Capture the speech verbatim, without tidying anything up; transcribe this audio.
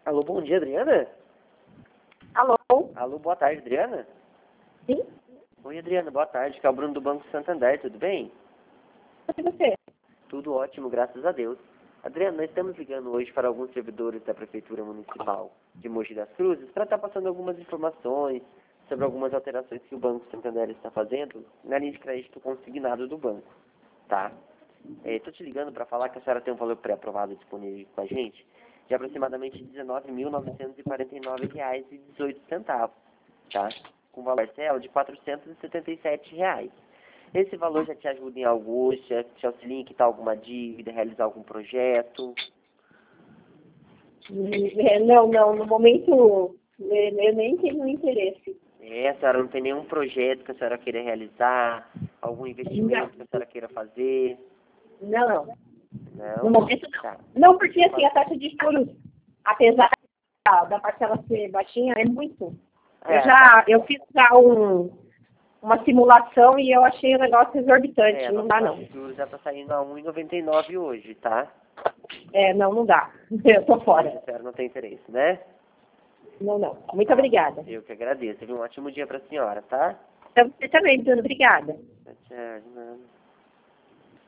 Alô, bom dia, Adriana? Alô? Alô, boa tarde, Adriana? Sim? Oi, Adriana, boa tarde. Que é o Bruno do Banco Santander, tudo bem? E você? Tudo ótimo, graças a Deus. Adriana, nós estamos ligando hoje para alguns servidores da Prefeitura Municipal de Mogi das Cruzes para estar passando algumas informações sobre algumas alterações que o Banco Santander está fazendo na linha de crédito consignado do banco, tá? Estou te ligando para falar que a senhora tem um valor pré-aprovado disponível com a gente de aproximadamente dezenove mil novecentos e quarenta e nove reais e dezoito centavos, tá? Com valor parcial de quatrocentos e setenta e sete reais. Esse valor já te ajuda em algo, já te auxilia em quitar alguma dívida, realizar algum projeto? É, Não, não, no momento é, eu nem tenho interesse. É, a senhora não tem nenhum projeto que a senhora queira realizar, algum investimento que a senhora queira fazer? Não, não. Não? No momento não. Tá. Não, porque assim, a taxa de juros, apesar da da parcela ser baixinha, é muito. É, Eu já, eu fiz já um, uma simulação e eu achei o negócio exorbitante. É, a Não nossa dá, taxa não. de juros já está saindo a um vírgula noventa e nove hoje, tá? É, não, não dá. Eu tô Hoje fora. a senhora não tem interesse, né? Não, não. Muito obrigada. Eu que agradeço. Teve um ótimo dia para a senhora, tá? Então, você também, Bruno. Obrigada. Tchau, tchau.